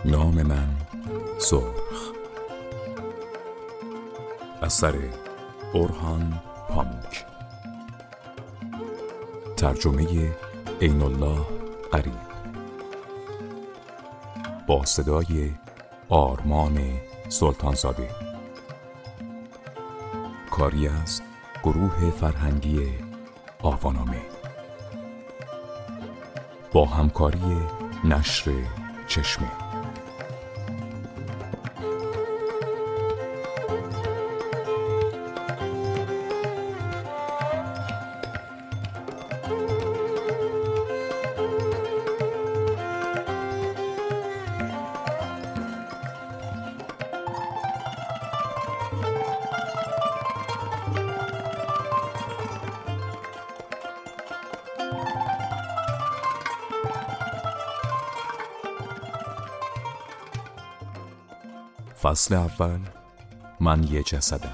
نام من سرخ. اثر اورهان پاموک. ترجمه عین الله قریب. با صدای آرمان سلطانزاده. کاری از گروه فرهنگی آوانامه با همکاری نشر چشمه. فصل اول. من یه جسدم.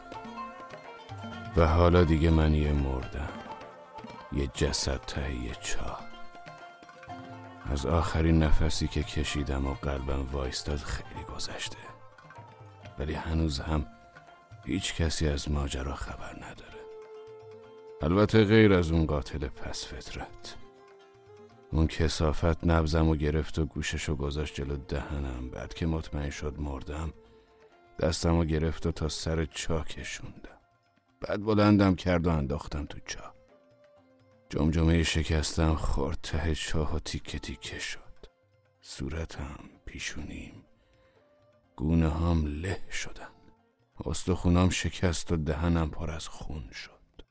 و حالا دیگه من یه مردم، یه جسد ته یه چاه. از آخرین نفسی که کشیدم و قلبم وایستاد خیلی گذشته، ولی هنوز هم هیچ کسی از ماجرا خبر نداره، البته غیر از اون قاتل پس فطرت. اون کثافت نبضمو گرفت و گوششو گذاشت جلو دهنم. بعد که مطمئن شد مردم، دستمو گرفت و تا سر چاه کشوندم. بعد بلندم کرد و انداختم تو چاه. جمجمه شکستم خورد ته چاه و تیکه تیکه شد. صورتم، پیشونیم، گونه هم له شدن. استخونام شکست و دهنم پر از خون شد.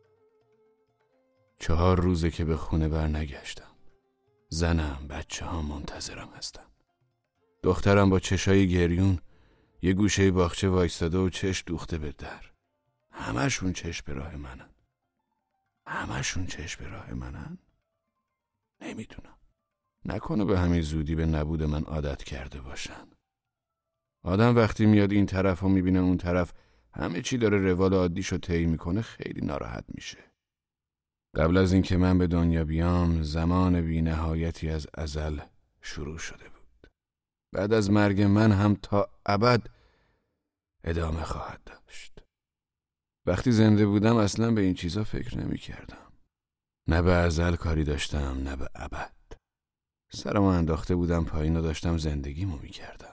4 روزه که به خونه بر نگشتم. زنم، بچه ها منتظرم هستن. دخترم با چشای گریون یه گوشه باغچه وایستاده و چشم دوخته به در. همشون چشم به راه منن. همشون چشم به راه منن. نمیدونم. نکنه به همین زودی به نبود من عادت کرده باشن. آدم وقتی میاد این طرف و میبینه اون طرف همه چی داره روال عادیشو طی میکنه خیلی ناراحت میشه. قبل از این که من به دنیا بیام، زمان بی نهایتی از ازل شروع شده بود. بعد از مرگ من هم تا ابد ادامه خواهد داشت. وقتی زنده بودم اصلا به این چیزا فکر نمی کردم. نه به ازل کاری داشتم، نه به ابد. سرمو انداخته بودم پایین و داشتم زندگیمو می کردم.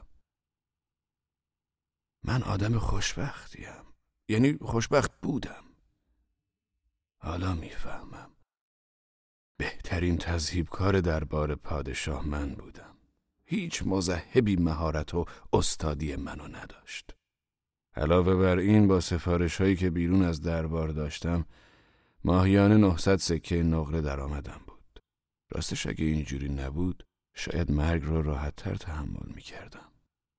من آدم خوشبختیم. یعنی خوشبخت بودم. حالا میفهمم. بهترین تذهیبکار دربار پادشاه من بودم. هیچ مذهبی مهارت و استادی منو نداشت. علاوه بر این با سفارش‌هایی که بیرون از دربار داشتم، ماهیانه 900 سکه نقره درآمدم بود. راستش اگه اینجوری نبود، شاید مرگ رو راحت‌تر تحمل می‌کردم.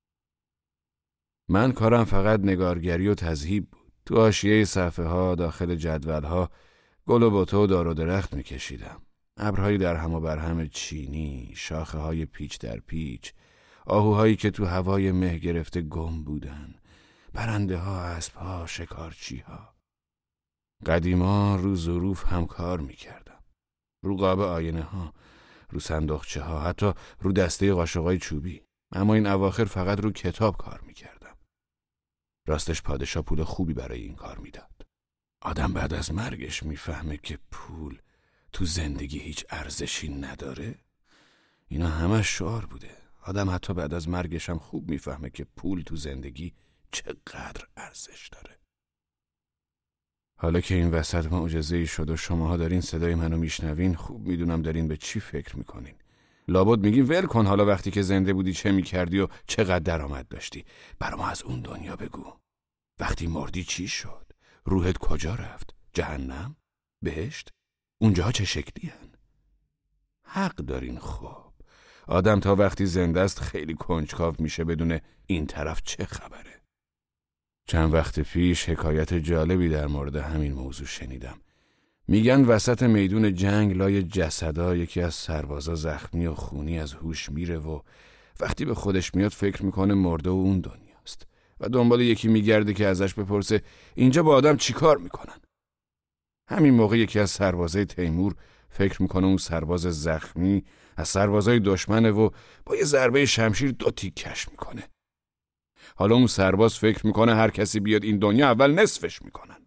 من کارم فقط نگارگری و تذهیب بود. تو حاشیه صفحه‌ها، داخل جدول‌ها، گل و بوته و دار و درخت می‌کشیدم. ابرهایی در هم و بر هم چینی، شاخه‌های پیچ در پیچ، آهوهایی که تو هوای مه گرفته گم بودن، پرنده‌ها، اسب‌ها، شکارچی‌ها. قدیما رو ظروف هم کار می‌کردم. رو قاب آینه‌ها، رو صندوقچه‌ها، حتی رو دسته قاشقای چوبی. اما این اواخر فقط رو کتاب کار می‌کردم. راستش پادشاه پول خوبی برای این کار میداد. آدم بعد از مرگش میفهمه که پول تو زندگی هیچ ارزشی نداره. اینا همه شعار بوده. آدم حتی بعد از مرگش هم خوب میفهمه که پول تو زندگی چقدر ارزش داره. حالا که این وسط معجزه‌ای شد و شماها دارین صدای منو میشنوین، خوب میدونم دارین به چی فکر میکنین. لابد میگین ول کن، حالا وقتی که زنده بودی چه میکردی و چقدر درآمد داشتی؟ برام از اون دنیا بگو. وقتی مردی چی شد؟ روحت کجا رفت؟ جهنم؟ بهشت؟ اونجاها چه شکلی هن؟ حق دارین. خب آدم تا وقتی زنده است خیلی کنجکاو میشه بدونه این طرف چه خبره. چند وقت پیش حکایت جالبی در مورد همین موضوع شنیدم. میگن وسط میدون جنگ لای جسدا یکی از سربازا زخمی و خونی از هوش میره و وقتی به خودش میاد فکر میکنه مرده و اون دنیاست و دنبال یکی میگرده که ازش بپرسه اینجا با آدم چی کار میکنن. همین موقع یکی از سربازای تیمور فکر میکنه اون سرباز زخمی از سربازای دشمنه و با یه ضربه شمشیر 2 تیکش میکنه. حالا اون سرباز فکر میکنه هر کسی بیاد این دنیا اول نصفش میکنن.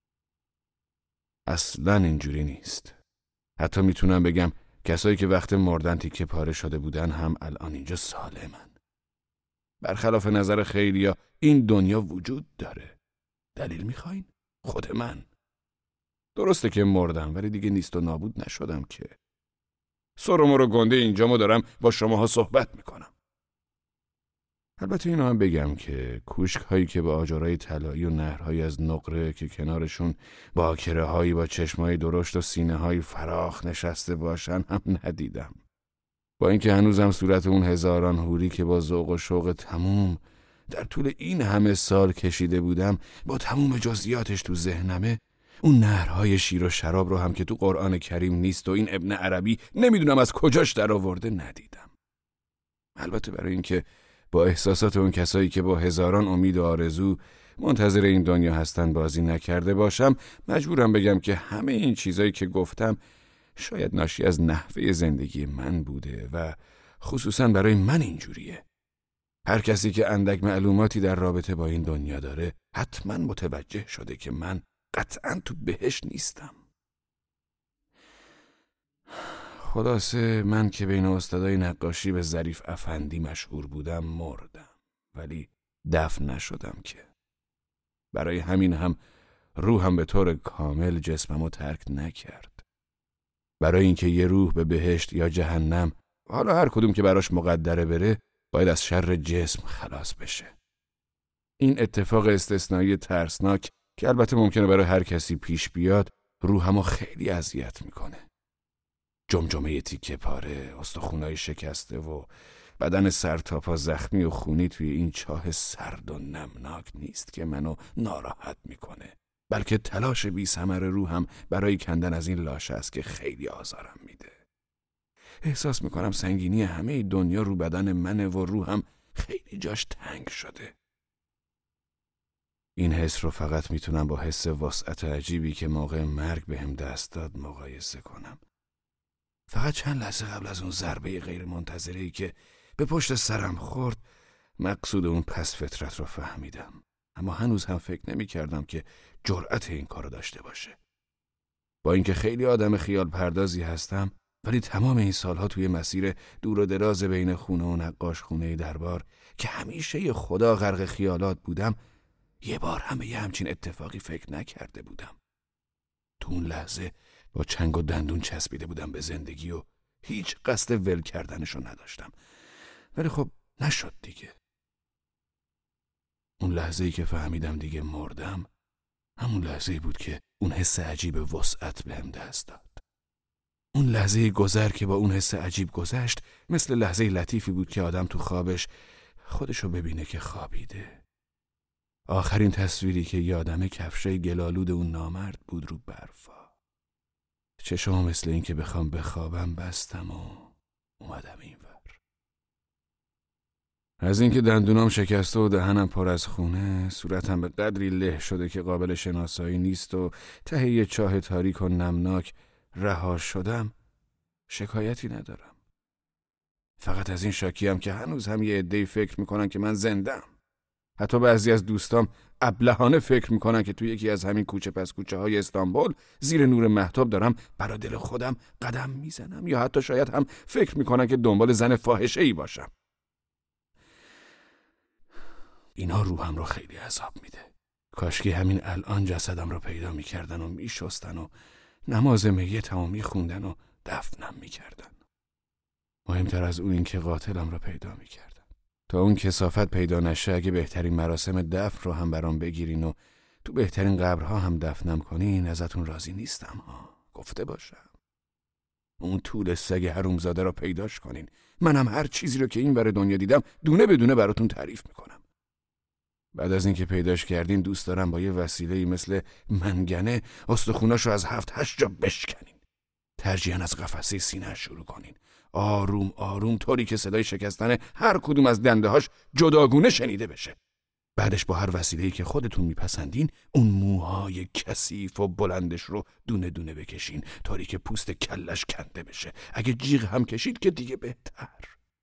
اصلاً اینجوری نیست. حتی میتونم بگم کسایی که وقت مردن تیکه پاره شده بودن هم الان اینجا سالمن. برخلاف نظر خیلیا این دنیا وجود داره. دلیل میخواین؟ خود من. درسته که مردم ولی دیگه نیست و نابود نشدم که. سر و مرو گنده اینجامو دارم با شماها صحبت میکنم. البته اینو هم بگم که کوشک هایی که با آجرای طلایی و نهرهایی از نقره که کنارشون باکره هایی با چشمای درشت و سینه های فراخ نشسته باشن هم ندیدم. با اینکه هنوزم صورت اون هزاران حوری که با ذوق و شوق تموم در طول این همه سال کشیده بودم با تموم جزئیاتش تو ذهنمه، اون نهرهای شیر و شراب رو هم که تو قرآن کریم نیست و این ابن عربی نمیدونم از کجاش در آورده ندیدم. البته برای اینکه با احساسات اون کسایی که با هزاران امید و آرزو منتظر این دنیا هستن بازی نکرده باشم، مجبورم بگم که همه این چیزایی که گفتم شاید ناشی از نحوه زندگی من بوده و خصوصا برای من اینجوریه. هر کسی که اندک معلوماتی در رابطه با این دنیا داره حتما متوجه شده که من قطعاً تو بهشت نیستم. خلاصه من که بین استادای نقاشی به ظریف افندی مشهور بودم مردم، ولی دفن نشدم که. برای همین هم روحم به طور کامل جسممو ترک نکرد. برای اینکه یه روح به بهشت یا جهنم، حالا هر کدوم که براش مقدره بره، باید از شر جسم خلاص بشه. این اتفاق استثنایی ترسناک که البته ممکنه برای هر کسی پیش بیاد، روحمو خیلی اذیت میکنه. جمجمه تیکه پاره، استخونای شکسته و بدن سر تا پا زخمی و خونی توی این چاه سرد و نمناک نیست که منو ناراحت میکنه، بلکه تلاش بی ثمر روحم برای کندن از این لاشه است که خیلی آزارم میده. احساس میکنم سنگینی همه دنیا رو بدن منه و روحم خیلی جاش تنگ شده. این حس رو فقط میتونم با حس وسعت عجیبی که موقع مرگ بهم دست داد مقایسه کنم. فقط چند لحظه قبل از اون ضربه غیر منتظره‌ای که به پشت سرم خورد، مقصود اون پس فطرت رو فهمیدم. اما هنوز هم فکر نمی کردم که جرأت این کارو داشته باشه. با اینکه خیلی آدم خیال پردازی هستم، ولی تمام این سالها توی مسیر دور و دراز بین خونه و نقاش خونه دربار که همیشه خدا غرق خیالات بودم، یه بار هم به یه همچین اتفاقی فکر نکرده بودم. تو اون لحظه با چنگ و دندون چسبیده بودم به زندگی و هیچ قصد ول کردنشو نداشتم. ولی خب نشد دیگه. اون لحظه‌ای که فهمیدم دیگه مردم، همون لحظه‌ای بود که اون حس عجیب وسعت بهم دست داد. اون لحظه گذر که با اون حس عجیب گذشت مثل لحظه لطیفی بود که آدم تو خوابش خودشو ببینه که خوابیده. آخرین تصویری که یادمه کفشای گلالود اون نامرد بود رو برفا. چشمم مثل این که بخوام بخوابم بستم و اومدم اینور. از اینکه دندونام شکسته و دهنم پر از خونه، صورتم به قدری له شده که قابل شناسایی نیست و ته یه چاه تاریک و نمناک رها شدم، شکایتی ندارم. فقط از این شاکیم که هنوز هم یه عده‌ای فکر میکنن که من زندم. حتی بعضی از دوستام ابلهانه فکر میکنن که توی یکی از همین کوچه پس کوچه های استانبول زیر نور مهتاب دارم برا دل خودم قدم میزنم، یا حتی شاید هم فکر میکنن که دنبال زن فاحشه‌ای باشم. اینا روحم رو خیلی عذاب میده. کاشکی همین الان جسدم رو پیدا میکردن و میشستن و نماز میتم و میخوندن و دفنم میکردن. مهمتر از اون این که قاتلم رو پیدا میکردن. تا اون کثافت پیدا نشه اگه بهترین مراسم دفن رو هم برام بگیرین و تو بهترین قبرها هم دفنم کنین ازتون راضی نیستم ها. گفته باشم. اون طول سگ حرومزاده رو پیداش کنین. منم هر چیزی رو که این ور دنیا دیدم دونه بدونه براتون تعریف میکنم. بعد از اینکه پیداش کردین دوست دارم با یه وسیله‌ای مثل منگنه استخوناشو از 7-8 جا بشکنین. ترجیحاً از قفسه سینه شروع کنین. آروم آروم طوری که صدای شکستن هر کدوم از دنده‌هاش جداگونه شنیده بشه. بعدش با هر وسیله‌ای که خودتون میپسندین اون موهای کثیف و بلندش رو دونه دونه بکشین طوری که پوست کلش کنده بشه. اگه جیغ هم کشید که دیگه بهتر.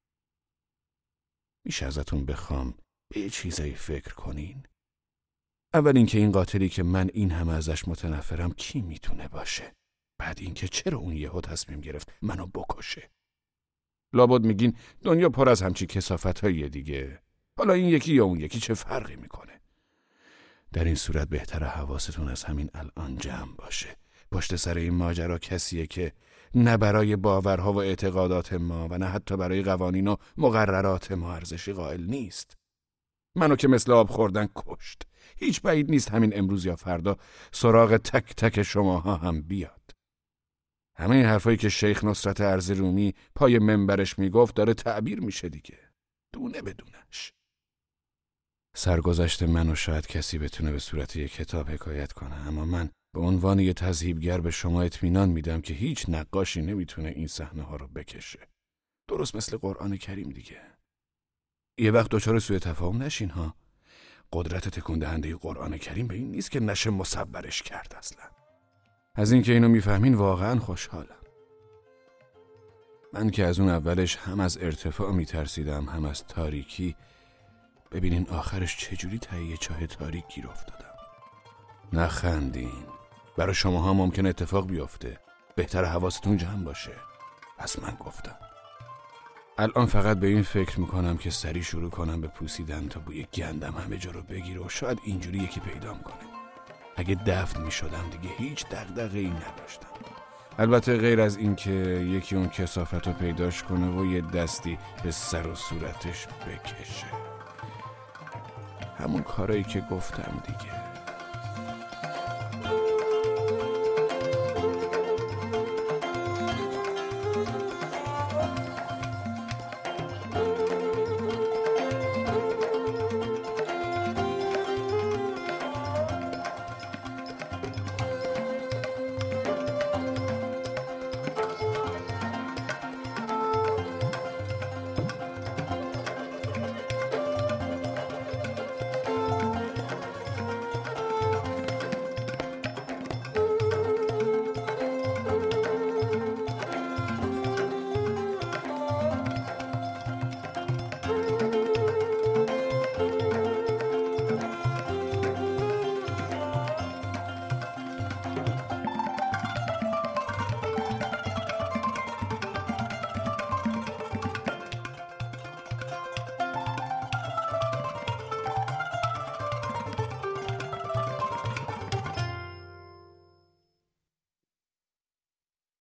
میشه ازتون بخوام به یه چیزایی فکر کنین؟ اول اینکه این قاتلی که من این همه ازش متنفرم کی میتونه باشه؟ بعد اینکه چرا اون یهو تصمیم گرفت منو بکشه؟ لابد میگین دنیا پر از همچی کثافت‌های دیگه. حالا این یکی یا اون یکی چه فرقی میکنه؟ در این صورت بهتره حواستون از همین الان جمع باشه. پشت سر این ماجرا کسیه که نه برای باورها و اعتقادات ما و نه حتی برای قوانین و مقررات ما ارزشی قائل نیست. منو که مثل آب خوردن کشت. هیچ بعید نیست همین امروز یا فردا سراغ تک تک شماها هم بیاد. همه این حرفایی که شیخ نصرت ارض رومی پای منبرش میگفت داره تعبیر میشه دیگه. دونه بدونش. سرگذشت منو شاید کسی بتونه به صورت یک کتاب حکایت کنه، اما من به عنوان یه تذهیبگر به شما اطمینان میدم که هیچ نقاشی نمیتونه این صحنه ها رو بکشه. درست مثل قرآن کریم دیگه. یه وقت دچار سوء تفاهم نشین ها. قدرت تکون دهنده قرآن کریم به این نیست که نشه مصورش کرد اصلا. از این که اینو میفهمین واقعا خوشحالم. من که از اون اولش هم از ارتفاع میترسیدم هم از تاریکی، ببینین آخرش چجوری ته چاه تاریک گیر افتادم. نخندین. برای شماها ممکن اتفاق بیفته. بهتر حواستون جمع باشه. پس من گفتم. الان فقط به این فکر میکنم که سریع شروع کنم به پوسیدن تا بوی گندم همه جا رو بگیره و شاید اینجوری یکی پیدام کنه. اگه دفن میشدم دیگه هیچ دغدغه‌ای نداشتم. البته غیر از این که یکی اون کثافت رو پیداش کنه و یه دستی به سر و صورتش بکشه. همون کارایی که گفتم دیگه.